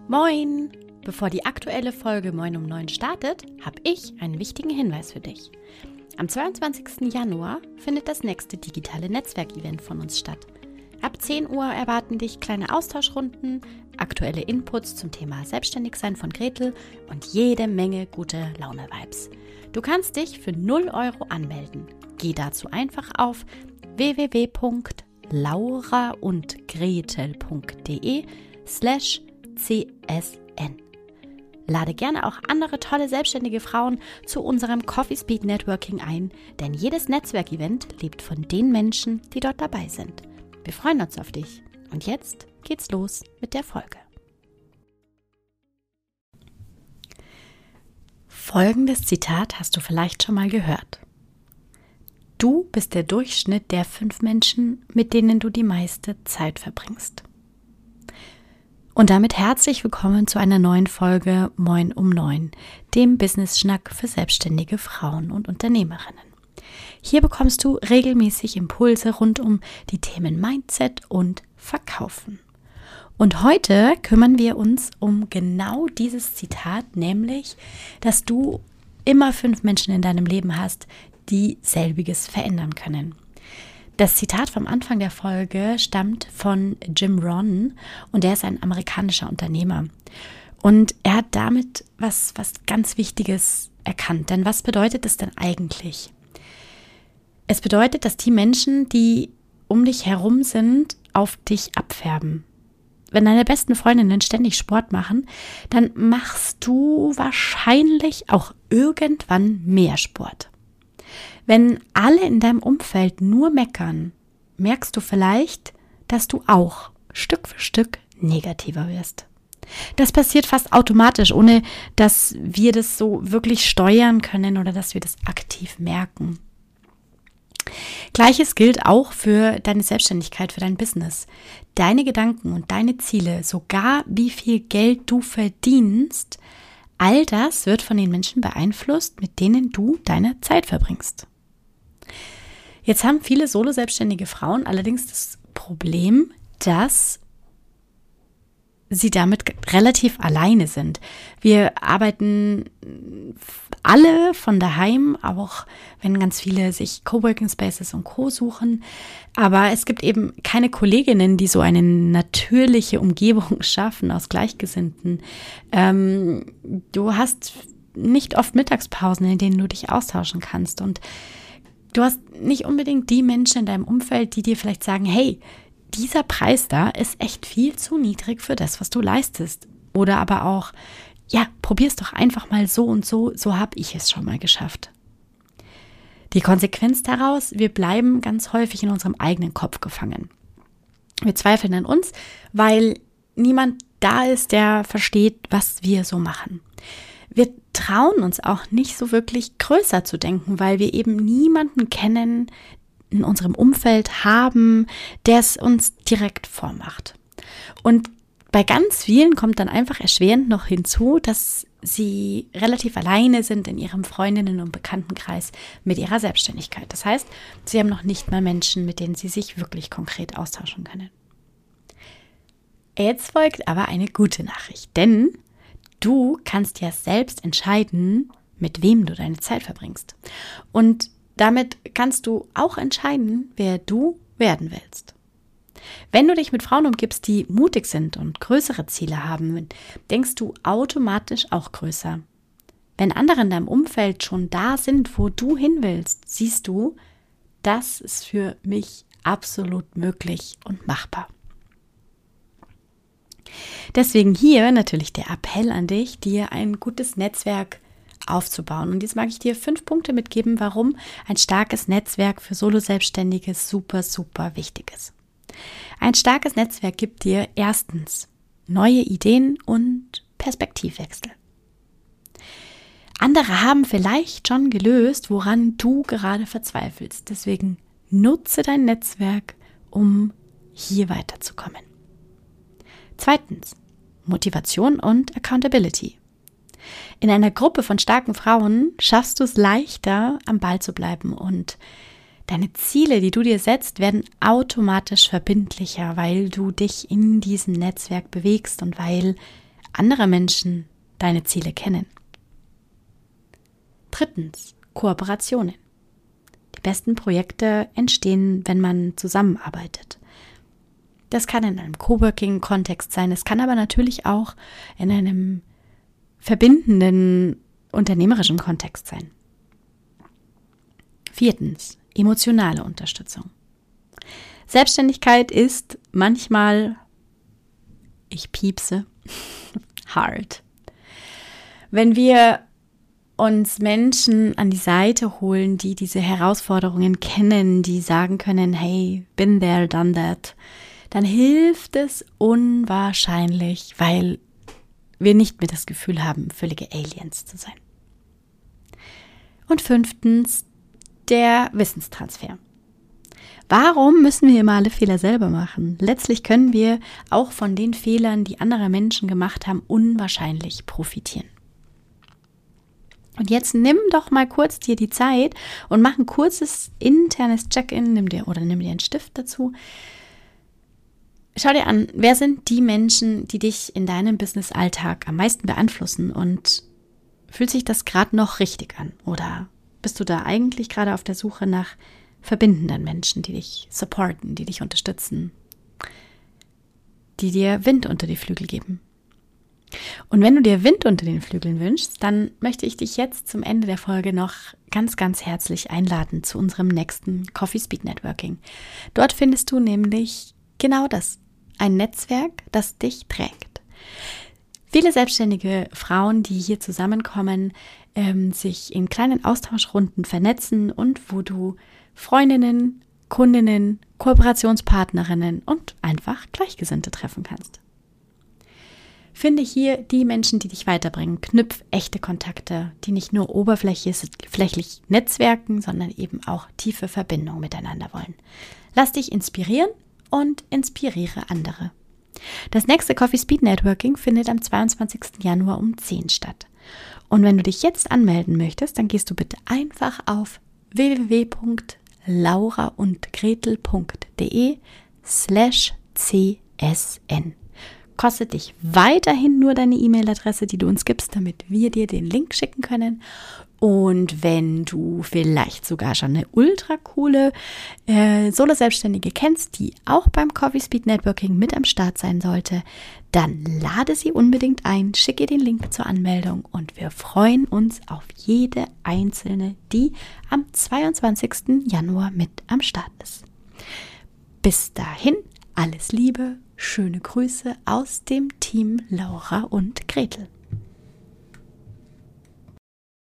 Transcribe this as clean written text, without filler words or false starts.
Moin! Bevor die aktuelle Folge Moin um 9 startet, habe ich einen wichtigen Hinweis für dich. Am 22. Januar findet das nächste digitale Netzwerkevent von uns statt. Ab 10 Uhr erwarten dich kleine Austauschrunden, aktuelle Inputs zum Thema Selbstständigsein von Gretel und jede Menge gute Laune-Vibes. Du kannst dich für 0 € anmelden. Geh dazu einfach auf www.lauraundgretel.de/CSN. Lade gerne auch andere tolle selbstständige Frauen zu unserem Coffee Speed Networking ein, denn jedes Netzwerkevent lebt von den Menschen, die dort dabei sind. Wir freuen uns auf dich. Und jetzt geht's los mit der Folge. Folgendes Zitat hast du vielleicht schon mal gehört. Du bist der Durchschnitt der 5 Menschen, mit denen du die meiste Zeit verbringst. Und damit herzlich willkommen zu einer neuen Folge Moin um 9, dem Business-Schnack für selbstständige Frauen und Unternehmerinnen. Hier bekommst du regelmäßig Impulse rund um die Themen Mindset und Verkaufen. Und heute kümmern wir uns um genau dieses Zitat, nämlich, dass du immer 5 Menschen in deinem Leben hast, die selbiges verändern können. Das Zitat vom Anfang der Folge stammt von Jim Rohn und er ist ein amerikanischer Unternehmer. Und er hat damit was ganz Wichtiges erkannt. Denn was bedeutet es denn eigentlich? Es bedeutet, dass die Menschen, die um dich herum sind, auf dich abfärben. Wenn deine besten Freundinnen ständig Sport machen, dann machst du wahrscheinlich auch irgendwann mehr Sport. Wenn alle in deinem Umfeld nur meckern, merkst du vielleicht, dass du auch Stück für Stück negativer wirst. Das passiert fast automatisch, ohne dass wir das so wirklich steuern können oder dass wir das aktiv merken. Gleiches gilt auch für deine Selbstständigkeit, für dein Business. Deine Gedanken und deine Ziele, sogar wie viel Geld du verdienst, all das wird von den Menschen beeinflusst, mit denen du deine Zeit verbringst. Jetzt haben viele solo-selbstständige Frauen allerdings das Problem, dass sie damit relativ alleine sind. Wir arbeiten alle von daheim, auch wenn ganz viele sich Coworking Spaces und Co. suchen. Aber es gibt eben keine Kolleginnen, die so eine natürliche Umgebung schaffen aus Gleichgesinnten. Du hast nicht oft Mittagspausen, in denen du dich austauschen kannst. Und du hast nicht unbedingt die Menschen in deinem Umfeld, die dir vielleicht sagen, hey, dieser Preis da ist echt viel zu niedrig für das, was du leistest. Oder aber auch, ja, probier's doch einfach mal so und so, so habe ich es schon mal geschafft. Die Konsequenz daraus, wir bleiben ganz häufig in unserem eigenen Kopf gefangen. Wir zweifeln an uns, weil niemand da ist, der versteht, was wir so machen. Wir trauen uns auch nicht so wirklich größer zu denken, weil wir eben niemanden kennen, in unserem Umfeld haben, der es uns direkt vormacht. Und bei ganz vielen kommt dann einfach erschwerend noch hinzu, dass sie relativ alleine sind in ihrem Freundinnen- und Bekanntenkreis mit ihrer Selbstständigkeit. Das heißt, sie haben noch nicht mal Menschen, mit denen sie sich wirklich konkret austauschen können. Jetzt folgt aber eine gute Nachricht, denn du kannst ja selbst entscheiden, mit wem du deine Zeit verbringst. Und damit kannst du auch entscheiden, wer du werden willst. Wenn du dich mit Frauen umgibst, die mutig sind und größere Ziele haben, denkst du automatisch auch größer. Wenn andere in deinem Umfeld schon da sind, wo du hin willst, siehst du, das ist für mich absolut möglich und machbar. Deswegen hier natürlich der Appell an dich, dir ein gutes Netzwerk aufzubauen. Und jetzt mag ich dir 5 Punkte mitgeben, warum ein starkes Netzwerk für Solo-Selbstständige super, super wichtig ist. Ein starkes Netzwerk gibt dir erstens neue Ideen und Perspektivwechsel. Andere haben vielleicht schon gelöst, woran du gerade verzweifelst. Deswegen nutze dein Netzwerk, um hier weiterzukommen. Zweitens, Motivation und Accountability. In einer Gruppe von starken Frauen schaffst du es leichter, am Ball zu bleiben und deine Ziele, die du dir setzt, werden automatisch verbindlicher, weil du dich in diesem Netzwerk bewegst und weil andere Menschen deine Ziele kennen. 3. Kooperationen. Die besten Projekte entstehen, wenn man zusammenarbeitet. Das kann in einem Coworking-Kontext sein, es kann aber natürlich auch in einem verbindenden, unternehmerischen Kontext sein. 4. Emotionale Unterstützung. Selbstständigkeit ist manchmal, ich piepse, hart. Wenn wir uns Menschen an die Seite holen, die diese Herausforderungen kennen, die sagen können, hey, been there, done that, dann hilft es unwahrscheinlich, weil wir nicht mehr das Gefühl haben, völlige Aliens zu sein. Und 5. der Wissenstransfer. Warum müssen wir immer alle Fehler selber machen? Letztlich können wir auch von den Fehlern, die andere Menschen gemacht haben, unwahrscheinlich profitieren. Und jetzt nimm doch mal kurz dir die Zeit und mach ein kurzes internes Check-in, nimm dir einen Stift dazu. Schau dir an, wer sind die Menschen, die dich in deinem Business-Alltag am meisten beeinflussen und fühlt sich das gerade noch richtig an? Oder bist du da eigentlich gerade auf der Suche nach verbindenden Menschen, die dich supporten, die dich unterstützen, die dir Wind unter die Flügel geben? Und wenn du dir Wind unter den Flügeln wünschst, dann möchte ich dich jetzt zum Ende der Folge noch ganz, ganz herzlich einladen zu unserem nächsten Coffee Speed Networking. Dort findest du nämlich genau das, ein Netzwerk, das dich trägt. Viele selbstständige Frauen, die hier zusammenkommen, sich in kleinen Austauschrunden vernetzen und wo du Freundinnen, Kundinnen, Kooperationspartnerinnen und einfach Gleichgesinnte treffen kannst. Finde hier die Menschen, die dich weiterbringen. Knüpf echte Kontakte, die nicht nur oberflächlich netzwerken, sondern eben auch tiefe Verbindungen miteinander wollen. Lass dich inspirieren und inspiriere andere. Das nächste Coffee Speed Networking findet am 22. Januar um 10 statt. Und wenn du dich jetzt anmelden möchtest, dann gehst du bitte einfach auf www.lauraundgretel.de/csn. Kostet dich weiterhin nur deine E-Mail-Adresse, die du uns gibst, damit wir dir den Link schicken können. Und wenn du vielleicht sogar schon eine ultra coole Solo-Selbstständige kennst, die auch beim Coffee Speed Networking mit am Start sein sollte, dann lade sie unbedingt ein, schicke ihr den Link zur Anmeldung und wir freuen uns auf jede einzelne, die am 22. Januar mit am Start ist. Bis dahin, alles Liebe, schöne Grüße aus dem Team Laura und Gretel.